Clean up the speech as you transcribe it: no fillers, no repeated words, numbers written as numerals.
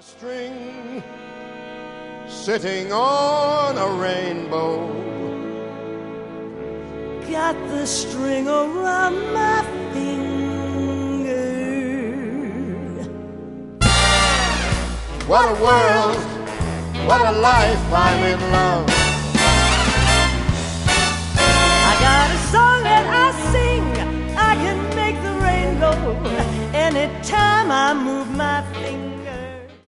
String sitting on a rainbow. Got the string around my finger. What a world, what a life, I'm in love.